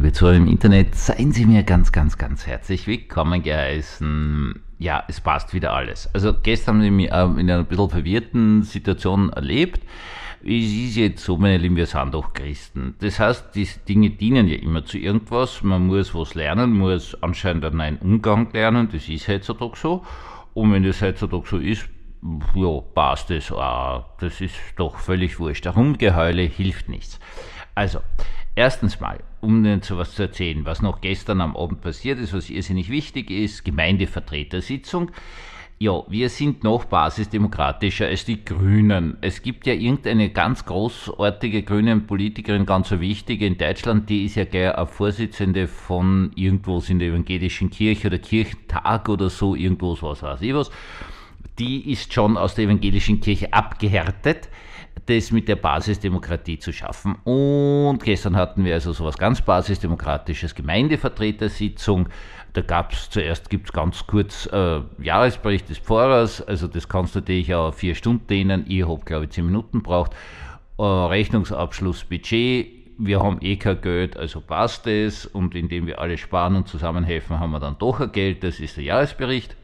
liebe Zuhörer im Internet, seien Sie mir ganz, ganz, ganz herzlich willkommen geheißen. Ja, es passt wieder alles. Also gestern haben Sie mich in einer bisschen verwirrten Situation erlebt. Es ist jetzt so, meine Lieben, wir sind doch Christen. Das heißt, diese Dinge dienen ja immer zu irgendwas. Man muss was lernen, muss anscheinend einen neuen Umgang lernen. Das ist heutzutage so. Und wenn das heutzutage so ist, ja, passt das auch. Das ist doch völlig wurscht. Herumgeheule hilft nichts. Also, erstens mal, um Ihnen so was zu erzählen, was noch gestern am Abend passiert ist, was irrsinnig wichtig ist, Gemeindevertretersitzung. Ja, wir sind noch basisdemokratischer als die Grünen. Es gibt ja irgendeine ganz großartige grüne Politikerin, ganz so wichtige in Deutschland, die ist ja gleich eine Vorsitzende von irgendwas in der evangelischen Kirche oder Kirchentag oder so, irgendwas, was weiß ich was. Die ist schon aus der evangelischen Kirche abgehärtet, das mit der Basisdemokratie zu schaffen. Und gestern hatten wir also sowas ganz Basisdemokratisches, Gemeindevertretersitzung. Da gibt's ganz kurz Jahresbericht des Pfarrers, also das kannst du natürlich auch 4 Stunden dehnen, ich habe glaube ich 10 Minuten gebraucht. Rechnungsabschluss, Budget, wir haben eh kein Geld, also passt es, und indem wir alle sparen und zusammenhelfen, haben wir dann doch ein Geld, das ist der Jahresbericht.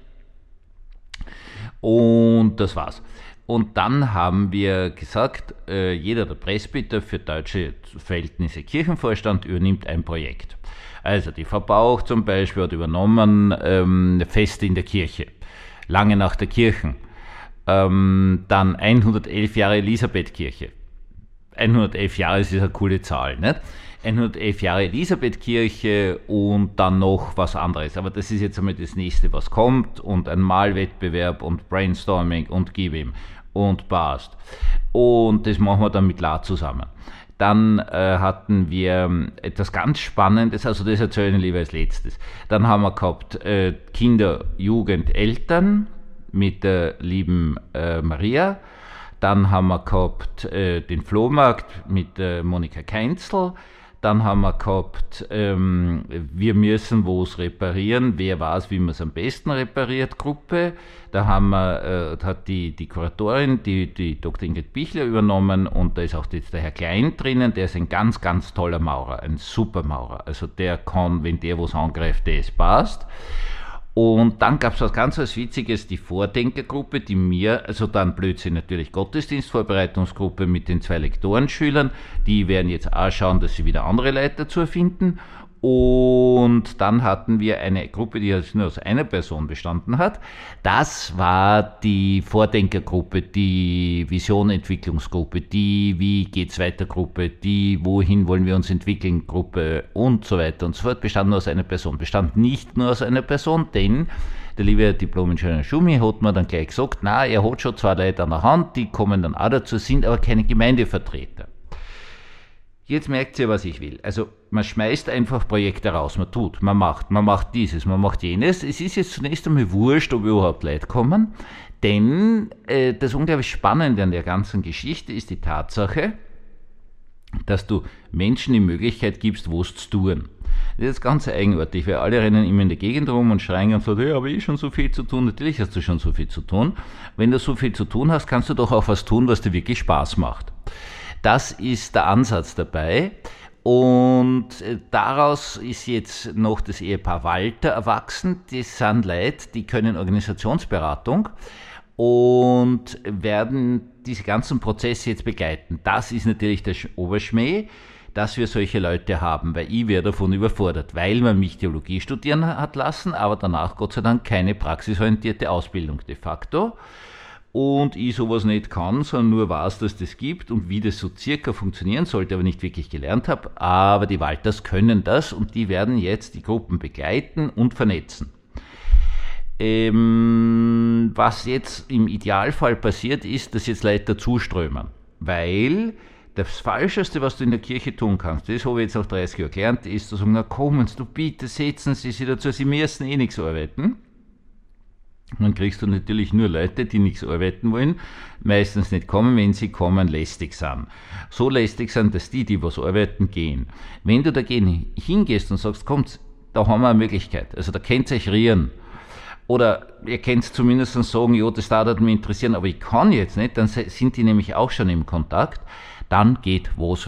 Und das war's. Und dann haben wir gesagt, jeder der Presbyter für deutsche Verhältnisse Kirchenvorstand übernimmt ein Projekt. Also die Frau Bauch zum Beispiel hat übernommen Feste in der Kirche, lange nach der Kirchen, dann 111 Jahre Elisabethkirche. 111 Jahre ist eine coole Zahl, nicht? 111 Jahre Elisabethkirche und dann noch was anderes. Aber das ist jetzt einmal das nächste, was kommt, und ein Malwettbewerb und Brainstorming und gib ihm und passt. Und das machen wir dann mit La zusammen. Dann hatten wir etwas ganz Spannendes, also das erzähle ich Ihnen lieber als letztes. Dann haben wir gehabt Kinder, Jugend, Eltern mit der lieben Maria. Dann haben wir gehabt den Flohmarkt mit Monika Keinzl. Dann haben wir gehabt, wir müssen was reparieren, wer weiß, wie man es am besten repariert, Gruppe. Da hat die Kuratorin, die Dr. Ingrid Bichler übernommen, und da ist auch jetzt der Herr Klein drinnen, der ist ein ganz, ganz toller Maurer, ein super Maurer. Also der kann, wenn der was angreift, das passt. Und dann gab es was ganz was Witziges, die Vordenkergruppe, die mir, also dann Blödsinn natürlich Gottesdienstvorbereitungsgruppe mit den 2 Lektorenschülern, die werden jetzt auch schauen, dass sie wieder andere Leute dazu finden. Und dann hatten wir eine Gruppe, die jetzt nur aus einer Person bestanden hat. Das war die Vordenkergruppe, die Visionentwicklungsgruppe, die Wie geht's weiter Gruppe, die Wohin wollen wir uns entwickeln Gruppe und so weiter und so fort. Bestand nur aus einer Person. Bestand nicht nur aus einer Person, denn der liebe Diplom-Ingenieur Schumi hat mir dann gleich gesagt, na, er hat schon 2 Leute an der Hand, die kommen dann auch dazu, sind aber keine Gemeindevertreter. Jetzt merkt ihr, was ich will. Also man schmeißt einfach Projekte raus, man macht dieses, man macht jenes. Es ist jetzt zunächst einmal wurscht, ob überhaupt Leute kommen, denn das unglaublich Spannende an der ganzen Geschichte ist die Tatsache, dass du Menschen die Möglichkeit gibst, was zu tun. Das ist ganz eigenartig, weil alle rennen immer in der Gegend rum und schreien und sagen, ja, aber ich schon so viel zu tun. Natürlich hast du schon so viel zu tun. Wenn du so viel zu tun hast, kannst du doch auch was tun, was dir wirklich Spaß macht. Das ist der Ansatz dabei, und daraus ist jetzt noch das Ehepaar Walter erwachsen. Das sind Leute, die können Organisationsberatung und werden diese ganzen Prozesse jetzt begleiten. Das ist natürlich der Oberschmäh, dass wir solche Leute haben, weil ich wäre davon überfordert, weil man mich Theologie studieren hat lassen, aber danach Gott sei Dank keine praxisorientierte Ausbildung de facto. Und ich sowas nicht kann, sondern nur weiß, dass das gibt und wie das so circa funktionieren sollte, aber nicht wirklich gelernt habe. Aber die Walters können das, und die werden jetzt die Gruppen begleiten und vernetzen. Was jetzt im Idealfall passiert, ist, dass jetzt Leute dazuströmen, weil das Falscheste, was du in der Kirche tun kannst, das habe ich jetzt nach 30 Jahren gelernt, ist zu sagen, na kommen Sie, bitte setzen Sie sich dazu, Sie müssen eh nichts arbeiten. Dann kriegst du natürlich nur Leute, die nichts arbeiten wollen, meistens nicht kommen, wenn sie kommen, lästig sind. So lästig sind, dass die was arbeiten, gehen. Wenn du dagegen hingehst und sagst, kommt, da haben wir eine Möglichkeit, also da könnt ihr euch rieren. Oder ihr könnt zumindest sagen, ja, das darf mich interessieren, aber ich kann jetzt nicht, dann sind die nämlich auch schon im Kontakt, dann geht was weiter.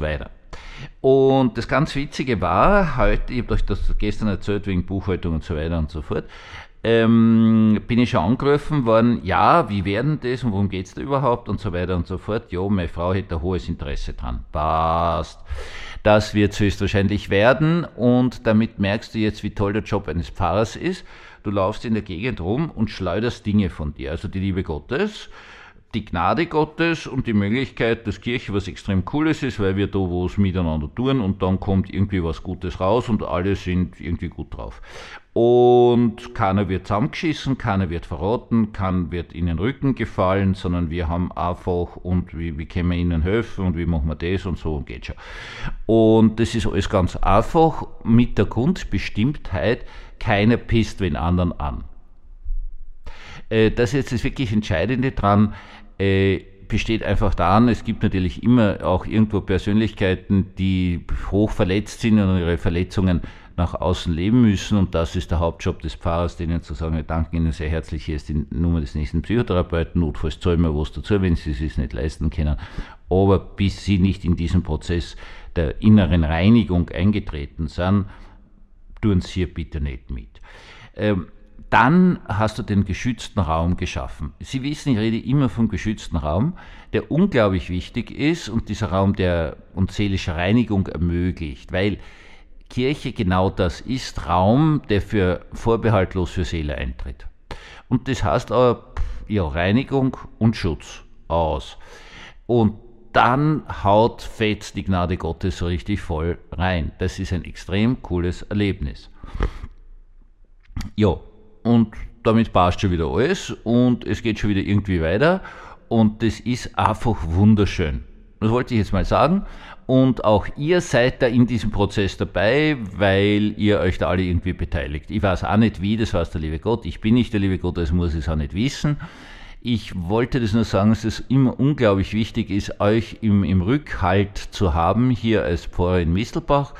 Und das ganz Witzige war, heute, ich habe euch das gestern erzählt, wegen Buchhaltung und so weiter und so fort, bin ich schon angerufen worden, ja, wie werden das und worum geht's da überhaupt und so weiter und so fort. Ja, meine Frau hätte ein hohes Interesse dran. Passt. Das wird höchstwahrscheinlich werden und damit merkst du jetzt, wie toll der Job eines Pfarrers ist. Du laufst in der Gegend rum und schleuderst Dinge von dir. Also die Liebe Gottes, die Gnade Gottes und die Möglichkeit, dass Kirche was extrem Cooles ist, weil wir da was miteinander tun und dann kommt irgendwie was Gutes raus und alle sind irgendwie gut drauf. Und keiner wird zusammengeschissen, keiner wird verraten, keiner wird in den Rücken gefallen, sondern wir haben einfach und wie können wir ihnen helfen und wie machen wir das und so und geht schon. Und das ist alles ganz einfach mit der Grundbestimmtheit, keiner pisst den anderen an. Das ist jetzt das wirklich Entscheidende dran, besteht einfach daran, es gibt natürlich immer auch irgendwo Persönlichkeiten, die hoch verletzt sind und ihre Verletzungen nach außen leben müssen und das ist der Hauptjob des Pfarrers, denen zu sagen, wir danken Ihnen sehr herzlich, hier ist die Nummer des nächsten Psychotherapeuten, notfalls zahlen wir was dazu, wenn Sie es nicht leisten können, aber bis Sie nicht in diesen Prozess der inneren Reinigung eingetreten sind, tun Sie hier bitte nicht mit. Dann hast du den geschützten Raum geschaffen. Sie wissen, ich rede immer vom geschützten Raum, der unglaublich wichtig ist und dieser Raum, der uns seelische Reinigung ermöglicht, weil Kirche genau das ist, Raum, der vorbehaltlos für Seele eintritt. Und das heißt auch, ja, Reinigung und Schutz aus. Und dann fetzt die Gnade Gottes so richtig voll rein. Das ist ein extrem cooles Erlebnis. Ja, und damit passt schon wieder alles und es geht schon wieder irgendwie weiter und das ist einfach wunderschön. Das wollte ich jetzt mal sagen und auch ihr seid da in diesem Prozess dabei, weil ihr euch da alle irgendwie beteiligt. Ich weiß auch nicht wie, das weiß der liebe Gott, ich bin nicht der liebe Gott, also muss ich es auch nicht wissen. Ich wollte das nur sagen, dass es immer unglaublich wichtig ist, euch im Rückhalt zu haben, hier als Pfarrer in Mistelbach.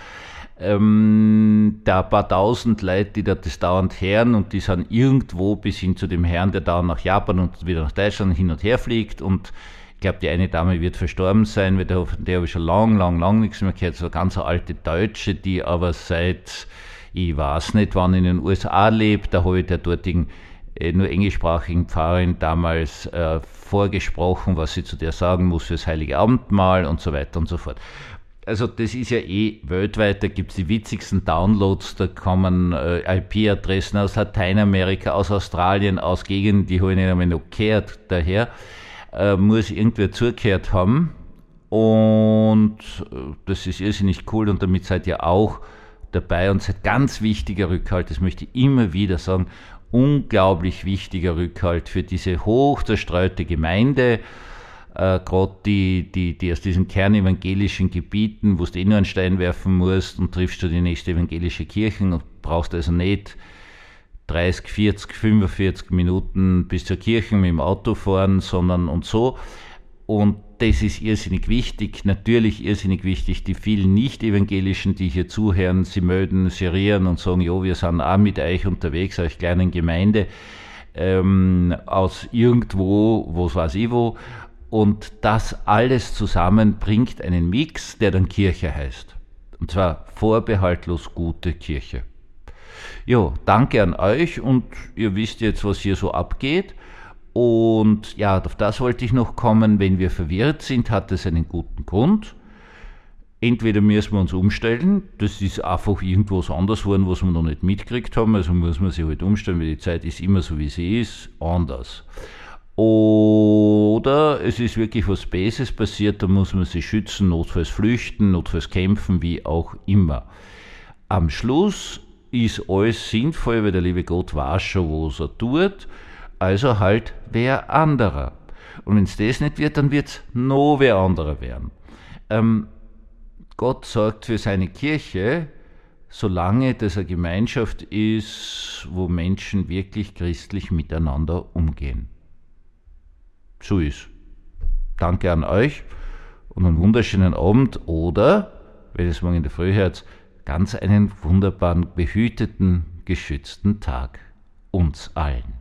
Da paar tausend Leute, die da das dauernd hören und die sind irgendwo bis hin zu dem Herrn, der dauernd nach Japan und wieder nach Deutschland hin und her fliegt und ich glaube, die eine Dame wird verstorben sein, weil der habe ich schon lang nichts mehr gehört, so eine ganz alte Deutsche, die aber seit, ich weiß nicht wann, in den USA lebt, da habe ich der dortigen nur englischsprachigen Pfarrerin damals vorgesprochen, was sie zu der sagen muss fürs Heilige Abendmahl und so weiter und so fort. Also das ist ja weltweit, da gibt es die witzigsten Downloads, da kommen IP-Adressen aus Lateinamerika, aus Australien, aus Gegenden, die habe ich nicht einmal noch gehört, daher muss irgendwer zugehört haben und das ist irrsinnig cool und damit seid ihr auch dabei und seid ganz wichtiger Rückhalt, das möchte ich immer wieder sagen, unglaublich wichtiger Rückhalt für diese hoch zerstreute Gemeinde, gerade die aus diesen kernevangelischen Gebieten, wo du nur einen Stein werfen musst und triffst du die nächste evangelische Kirche und brauchst also nicht 30, 40, 45 Minuten bis zur Kirche mit dem Auto fahren, sondern und so. Und das ist irrsinnig wichtig, natürlich irrsinnig wichtig, die vielen Nicht-Evangelischen, die hier zuhören, sie melden, sie rieren und sagen, jo, wir sind auch mit euch unterwegs, euch kleinen Gemeinde, aus irgendwo, was weiß ich wo, und das alles zusammen bringt einen Mix, der dann Kirche heißt. Und zwar vorbehaltlos gute Kirche. Ja, danke an euch und ihr wisst jetzt, was hier so abgeht. Und ja, auf das wollte ich noch kommen. Wenn wir verwirrt sind, hat es einen guten Grund. Entweder müssen wir uns umstellen, das ist einfach irgendwas anderes geworden, was wir noch nicht mitgekriegt haben, also muss man sich halt umstellen, weil die Zeit ist immer so, wie sie ist, anders. Oder es ist wirklich was Böses passiert, da muss man sich schützen, notfalls flüchten, notfalls kämpfen, wie auch immer. Am Schluss ist alles sinnvoll, weil der liebe Gott weiß schon, was er tut, also halt wer anderer. Und wenn es das nicht wird, dann wird es noch wer anderer werden. Gott sorgt für seine Kirche, solange das eine Gemeinschaft ist, wo Menschen wirklich christlich miteinander umgehen. So ist. Danke an euch und einen wunderschönen Abend oder, wenn es morgen in der Früh hört, ganz einen wunderbaren, behüteten, geschützten Tag uns allen.